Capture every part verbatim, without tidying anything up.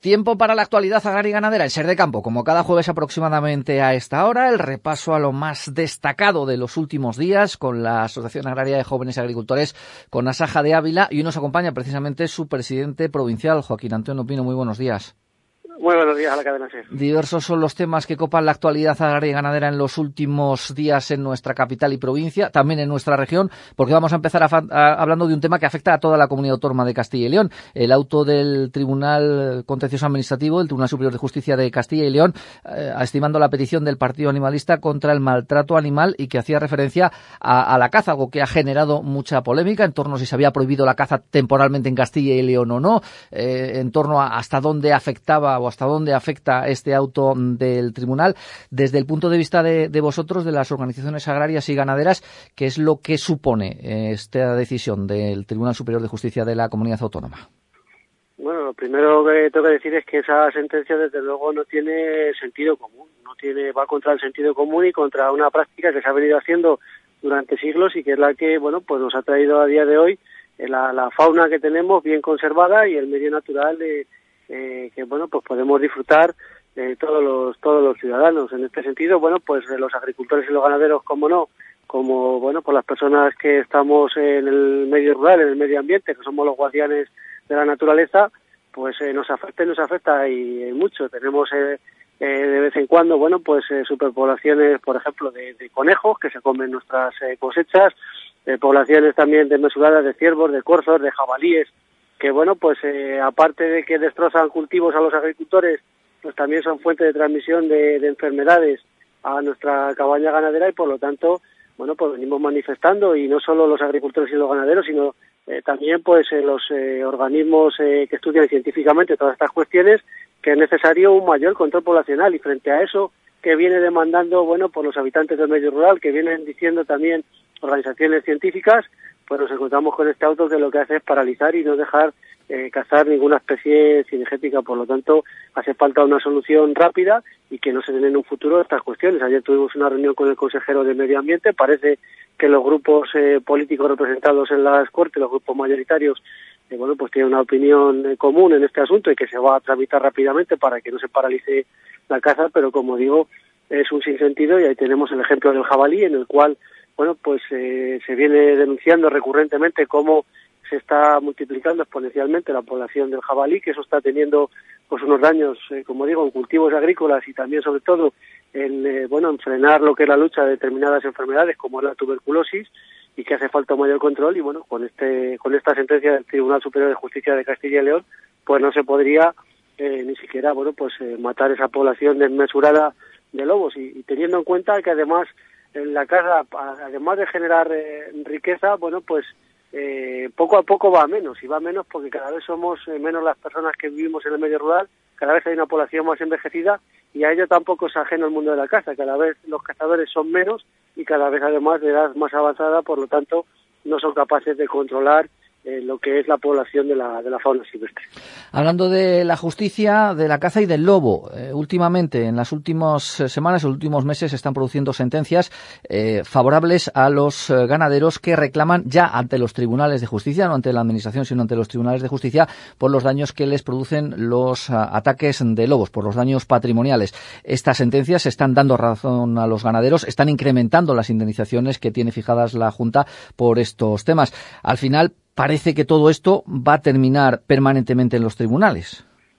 Tiempo para la actualidad agraria y ganadera en Ser de Campo, como cada jueves aproximadamente a esta hora, el repaso a lo más destacado de los últimos días con la Asociación Agraria de Jóvenes Agricultores, con Asaja de Ávila, y hoy nos acompaña precisamente su presidente provincial, Joaquín Antonio Pino. Muy buenos días. Muy buenos días a la cadena SER. Diversos son los temas que copan la actualidad agraria y ganadera en los últimos días en nuestra capital y provincia, también en nuestra región, porque vamos a empezar a, a, hablando de un tema que afecta a toda la comunidad autónoma de Castilla y León. El auto del Tribunal Contencioso Administrativo, el Tribunal Superior de Justicia de Castilla y León, eh, estimando la petición del Partido Animalista contra el maltrato animal y que hacía referencia a, a la caza, algo que ha generado mucha polémica en torno a si se había prohibido la caza temporalmente en Castilla y León o no, eh, en torno a hasta dónde afectaba o hasta dónde afecta este auto del tribunal. Desde el punto de vista de, de vosotros, de las organizaciones agrarias y ganaderas, ¿qué es lo que supone esta decisión del Tribunal Superior de Justicia de la Comunidad Autónoma? Bueno, lo primero que tengo que decir es que esa sentencia desde luego no tiene sentido común, no tiene va contra el sentido común y contra una práctica que se ha venido haciendo durante siglos y que es la que, bueno, pues nos ha traído a día de hoy la, la fauna que tenemos bien conservada y el medio natural de Eh, que bueno pues podemos disfrutar eh, todos los todos los ciudadanos. En este sentido, bueno, pues eh, los agricultores y los ganaderos, como no, como bueno pues las personas que estamos en el medio rural, en el medio ambiente, que somos los guardianes de la naturaleza, pues eh, nos afecta y nos afecta y, y mucho. Tenemos eh, eh, de vez en cuando, bueno, pues eh, superpoblaciones, por ejemplo, de, de conejos que se comen nuestras eh, cosechas, eh, poblaciones también desmesuradas de ciervos, de corzos, de jabalíes, que bueno, pues eh, aparte de que destrozan cultivos a los agricultores, pues también son fuente de transmisión de, de enfermedades a nuestra cabaña ganadera y por lo tanto, bueno, pues venimos manifestando y no solo los agricultores y los ganaderos, sino eh, también pues eh, los eh, organismos eh, que estudian científicamente todas estas cuestiones, que es necesario un mayor control poblacional y frente a eso que viene demandando, bueno, por los habitantes del medio rural, que vienen diciendo también organizaciones científicas, pues nos encontramos con este auto que lo que hace es paralizar y no dejar eh, cazar ninguna especie cinegética. Por lo tanto, hace falta una solución rápida y que no se den en un futuro estas cuestiones. Ayer tuvimos una reunión con el consejero de Medio Ambiente. Parece que los grupos eh, políticos representados en las Cortes, los grupos mayoritarios, eh, bueno, pues tienen una opinión eh, común en este asunto y que se va a tramitar rápidamente para que no se paralice la caza, pero como digo, es un sinsentido y ahí tenemos el ejemplo del jabalí, en el cual bueno, pues eh, se viene denunciando recurrentemente cómo se está multiplicando exponencialmente la población del jabalí, que eso está teniendo pues unos daños, eh, como digo, en cultivos agrícolas y también sobre todo en eh, bueno en frenar lo que es la lucha de determinadas enfermedades como es la tuberculosis y que hace falta un mayor control y bueno, con este con esta sentencia del Tribunal Superior de Justicia de Castilla y León, pues no se podría eh, ni siquiera bueno pues eh, matar esa población desmesurada de lobos y, y teniendo en cuenta que además en la casa, además de generar eh, riqueza, bueno, pues eh, poco a poco va a menos, y va a menos porque cada vez somos eh, menos las personas que vivimos en el medio rural, cada vez hay una población más envejecida, y a ello tampoco es ajeno el mundo de la caza, cada vez los cazadores son menos, y cada vez además de edad más avanzada, por lo tanto, no son capaces de controlar Eh, lo que es la población de la, de la fauna silvestre. Hablando de la justicia, de la caza y del lobo, eh, últimamente, en las últimas semanas, en los últimos meses, se están produciendo sentencias eh, favorables a los eh, ganaderos que reclaman ya ante los tribunales de justicia, no ante la administración, sino ante los tribunales de justicia, por los daños que les producen los uh, ataques de lobos, por los daños patrimoniales. Estas sentencias están dando razón a los ganaderos, están incrementando las indemnizaciones que tiene fijadas la Junta por estos temas. Al final, parece que todo esto va a terminar permanentemente en los tribunales.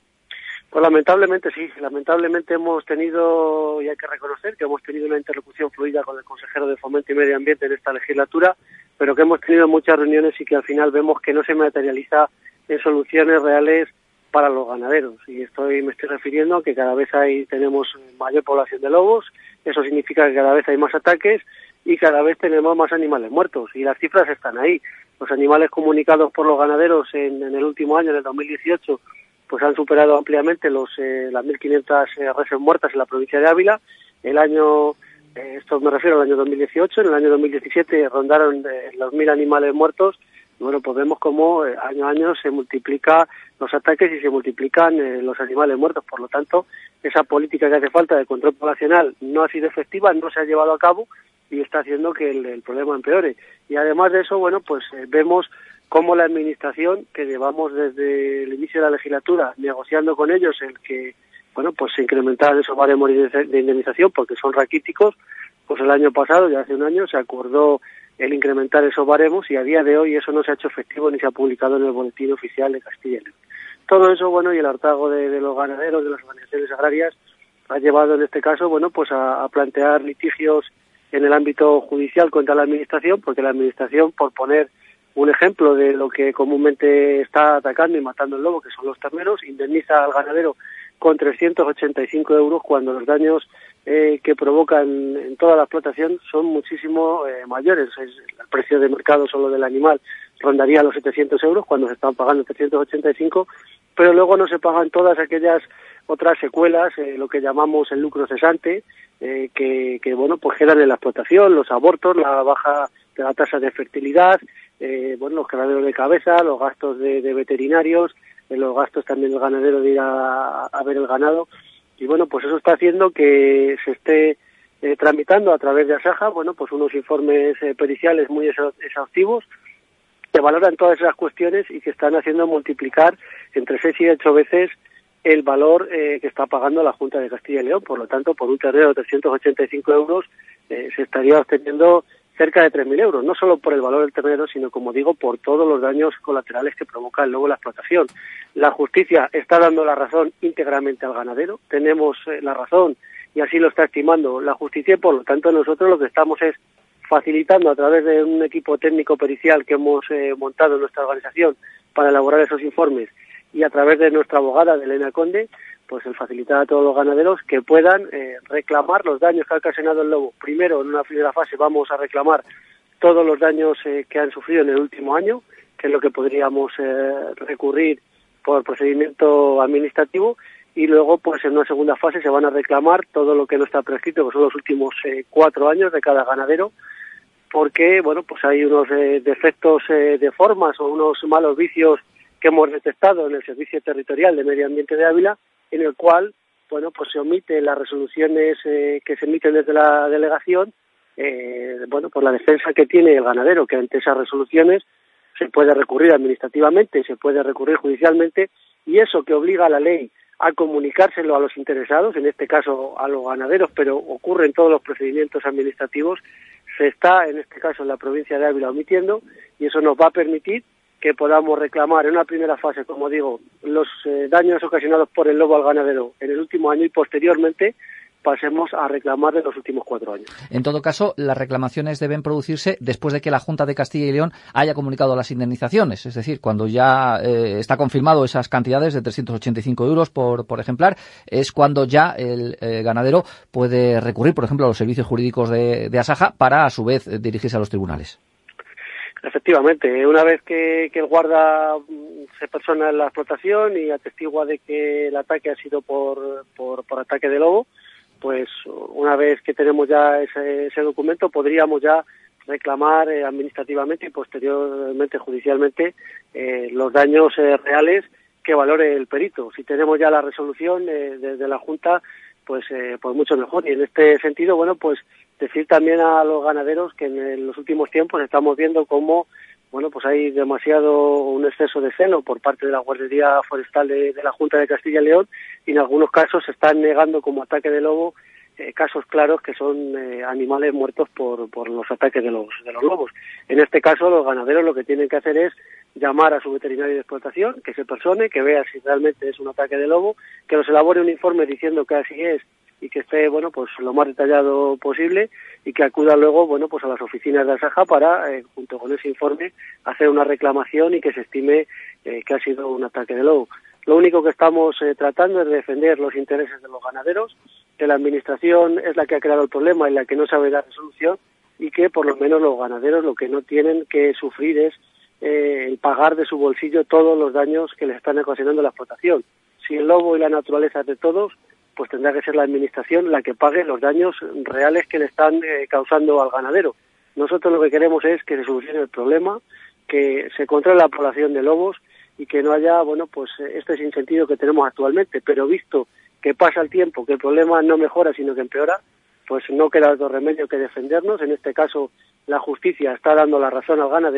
Pues lamentablemente sí, lamentablemente hemos tenido, y hay que reconocer que hemos tenido una interlocución fluida con el consejero de Fomento y Medio Ambiente en esta legislatura, pero que hemos tenido muchas reuniones y que al final vemos que no se materializa en soluciones reales para los ganaderos. Y estoy me estoy refiriendo a que cada vez hay tenemos mayor población de lobos, eso significa que cada vez hay más ataques y cada vez tenemos más animales muertos, y las cifras están ahí. Los animales comunicados por los ganaderos en, en el último año, en el dos mil dieciocho, pues han superado ampliamente los eh, las mil quinientas eh, reses muertas en la provincia de Ávila. El año, eh, esto me refiero al año dos mil dieciocho, en el año dos mil diecisiete rondaron eh, los mil animales muertos. Y bueno, pues vemos cómo eh, año a año se multiplica los ataques y se multiplican eh, los animales muertos. Por lo tanto, esa política que hace falta de control poblacional no ha sido efectiva, no se ha llevado a cabo y está haciendo que el, el problema empeore. Y además de eso, bueno, pues eh, vemos cómo la Administración, que llevamos desde el inicio de la legislatura negociando con ellos el que, bueno, pues se incrementaran esos baremos de indemnización porque son raquíticos, pues el año pasado, ya hace un año, se acordó el incrementar esos baremos y a día de hoy eso no se ha hecho efectivo ni se ha publicado en el boletín oficial de Castilla y León. Todo eso, bueno, y el hartazgo de, de los ganaderos, de las organizaciones agrarias, ha llevado en este caso, bueno, pues a, a plantear litigios en el ámbito judicial contra la Administración, porque la Administración, por poner un ejemplo de lo que comúnmente está atacando y matando el lobo, que son los terneros, indemniza al ganadero con trescientos ochenta y cinco euros cuando los daños eh, que provocan en toda la explotación son muchísimo eh, mayores. Es, el precio de mercado solo del animal rondaría los setecientos euros cuando se están pagando trescientos ochenta y cinco, pero luego no se pagan todas aquellas otras secuelas, eh, lo que llamamos el lucro cesante, eh, que, que bueno, pues quedan en la explotación, los abortos, la baja de la tasa de fertilidad, eh, bueno, los ganaderos de cabeza, los gastos de, de veterinarios, eh, los gastos también del ganadero de ir a, a ver el ganado, y bueno, pues eso está haciendo que se esté eh, tramitando a través de Asaja, bueno, pues unos informes eh, periciales muy exhaustivos que valoran todas esas cuestiones y que están haciendo multiplicar entre seis y ocho veces el valor eh, que está pagando la Junta de Castilla y León. Por lo tanto, por un ternero de trescientos ochenta y cinco euros eh, se estaría obteniendo cerca de tres mil euros, no solo por el valor del ternero, sino, como digo, por todos los daños colaterales que provoca el lobo en la explotación. La justicia está dando la razón íntegramente al ganadero, tenemos eh, la razón y así lo está estimando la justicia, y por lo tanto nosotros lo que estamos es facilitando a través de un equipo técnico pericial que hemos eh, montado en nuestra organización para elaborar esos informes, y a través de nuestra abogada, de Elena Conde, pues el facilitar a todos los ganaderos que puedan eh, reclamar los daños que ha ocasionado el lobo. Primero, en una primera fase, vamos a reclamar todos los daños eh, que han sufrido en el último año, que es lo que podríamos eh, recurrir por procedimiento administrativo, y luego, pues en una segunda fase, se van a reclamar todo lo que no está prescrito, que son los últimos eh, cuatro años de cada ganadero, porque, bueno, pues hay unos eh, defectos eh, de formas o unos malos vicios que hemos detectado en el Servicio Territorial de Medio Ambiente de Ávila, en el cual, bueno, pues se omiten las resoluciones eh, que se emiten desde la delegación, eh, bueno, por la defensa que tiene el ganadero, que ante esas resoluciones se puede recurrir administrativamente, se puede recurrir judicialmente, y eso que obliga a la ley a comunicárselo a los interesados, en este caso a los ganaderos, pero ocurre en todos los procedimientos administrativos, se está, en este caso en la provincia de Ávila, omitiendo, y eso nos va a permitir que podamos reclamar en una primera fase, como digo, los eh, daños ocasionados por el lobo al ganadero en el último año, y posteriormente pasemos a reclamar de los últimos cuatro años. En todo caso, las reclamaciones deben producirse después de que la Junta de Castilla y León haya comunicado las indemnizaciones, es decir, cuando ya eh, está confirmado esas cantidades de trescientos ochenta y cinco euros por, por ejemplar, es cuando ya el eh, ganadero puede recurrir, por ejemplo, a los servicios jurídicos de, de Asaja para, a su vez, dirigirse a los tribunales. Efectivamente, una vez que, que el guarda se persona en la explotación y atestigua de que el ataque ha sido por, por, por ataque de lobo, pues una vez que tenemos ya ese, ese documento, podríamos ya reclamar eh, administrativamente y posteriormente judicialmente eh, los daños eh, reales que valore el perito. Si tenemos ya la resolución eh, desde la Junta, pues eh, pues mucho mejor. Y en este sentido, bueno, pues decir también a los ganaderos que en los últimos tiempos estamos viendo cómo, bueno, pues hay demasiado, un exceso de celo por parte de la Guardería Forestal de, de la Junta de Castilla y León, y en algunos casos se están negando como ataque de lobo eh, casos claros que son eh, animales muertos por, por los ataques de los, de los lobos. En este caso, los ganaderos lo que tienen que hacer es llamar a su veterinario de explotación, que se persone, que vea si realmente es un ataque de lobo, que nos elabore un informe diciendo que así es y que esté, bueno, pues lo más detallado posible, y que acuda luego, bueno, pues a las oficinas de Asaja para, eh, junto con ese informe, hacer una reclamación y que se estime eh, que ha sido un ataque de lobo. Lo único que estamos eh, tratando es de defender los intereses de los ganaderos, que la Administración es la que ha creado el problema y la que no sabe dar resolución, y que por lo menos los ganaderos lo que no tienen que sufrir es eh, el pagar de su bolsillo todos los daños que les están ocasionando la explotación. Si el lobo y la naturaleza es de todos, pues tendrá que ser la Administración la que pague los daños reales que le están eh, causando al ganadero. Nosotros lo que queremos es que se solucione el problema, que se controle la población de lobos y que no haya, bueno, pues este sinsentido que tenemos actualmente. Pero visto que pasa el tiempo, que el problema no mejora sino que empeora, pues no queda otro remedio que defendernos. En este caso, la justicia está dando la razón al ganadero,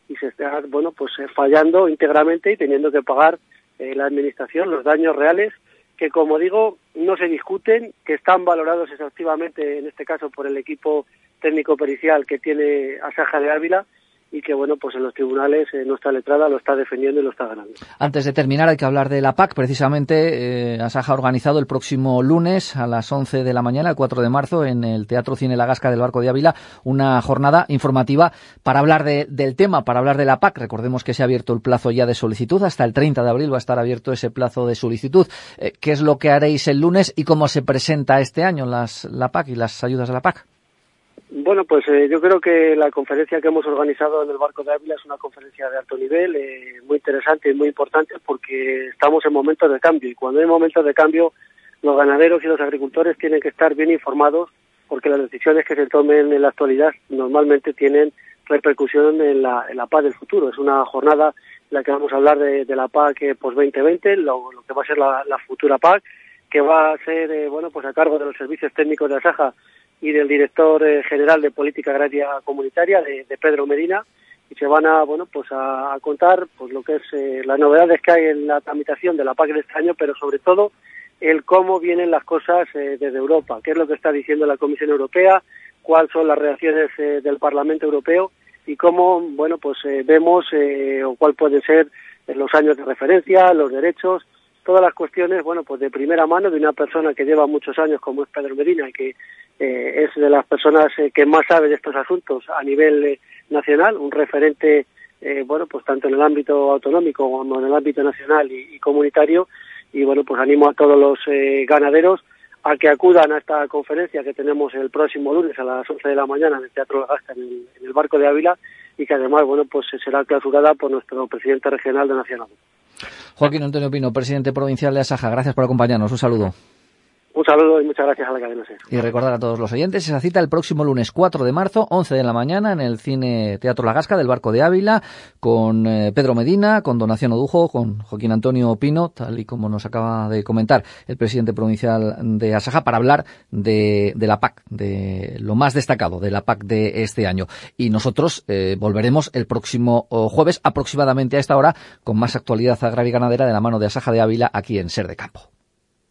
y se está, bueno, pues eh, fallando íntegramente y teniendo que pagar eh, la administración los daños reales que, como digo, no se discuten, que están valorados exhaustivamente, en este caso, por el equipo técnico pericial que tiene Asaja de Ávila, y que, bueno, pues en los tribunales eh, nuestra letrada lo está defendiendo y lo está ganando. Antes de terminar, hay que hablar de la P A C. Precisamente, eh, Asaja ha organizado el próximo lunes a las once de la mañana, el cuatro de marzo, en el Teatro Cine La Gasca del Barco de Ávila, una jornada informativa para hablar de, del tema, para hablar de la P A C. Recordemos que se ha abierto el plazo ya de solicitud. Hasta el treinta de abril va a estar abierto ese plazo de solicitud. Eh, ¿Qué es lo que haréis el lunes y cómo se presenta este año las, la P A C y las ayudas de la P A C? Bueno, pues eh, yo creo que la conferencia que hemos organizado en el Barco de Ávila es una conferencia de alto nivel, eh, muy interesante y muy importante, porque estamos en momentos de cambio, y cuando hay momentos de cambio los ganaderos y los agricultores tienen que estar bien informados, porque las decisiones que se tomen en la actualidad normalmente tienen repercusión en la, en la P A C del futuro. Es una jornada en la que vamos a hablar de, de la P A C post veinte veinte, lo, lo que va a ser la, la futura P A C, que va a ser eh, bueno, pues a cargo de los servicios técnicos de Asaja y del director eh, general de Política Agraria Comunitaria, de, de Pedro Medina, y se van a, bueno, pues a, a contar pues lo que es eh, las novedades que hay en la tramitación de la P A C de este año, pero sobre todo el cómo vienen las cosas eh, desde Europa, qué es lo que está diciendo la Comisión Europea, cuáles son las reacciones eh, del Parlamento Europeo y cómo, bueno, pues eh, vemos eh, o cuál pueden ser eh, los años de referencia, los derechos, todas las cuestiones, bueno, pues de primera mano de una persona que lleva muchos años como es Pedro Medina y que eh, es de las personas eh, que más sabe de estos asuntos a nivel eh, nacional, un referente, eh, bueno, pues tanto en el ámbito autonómico como en el ámbito nacional y, y comunitario, y bueno, pues animo a todos los eh, ganaderos a que acudan a esta conferencia que tenemos el próximo lunes a las once de la mañana en el Teatro La Gasca, en el, en el Barco de Ávila, y que además, bueno, pues será clausurada por nuestro presidente regional de Nacional. Joaquín Antonio Pino, presidente provincial de Asaja, gracias por acompañarnos. Un saludo. Un saludo y muchas gracias a la cadena SER. Y recordar a todos los oyentes, esa cita el próximo lunes cuatro de marzo, once de la mañana, en el Cine Teatro La Gasca del Barco de Ávila, con eh, Pedro Medina, con Donación Odujo, con Joaquín Antonio Pino, tal y como nos acaba de comentar el presidente provincial de Asaja, para hablar de, de la P A C, de lo más destacado de la P A C de este año. Y nosotros eh, volveremos el próximo oh, jueves, aproximadamente a esta hora, con más actualidad agraria y ganadera de la mano de Asaja de Ávila, aquí en Ser de Campo.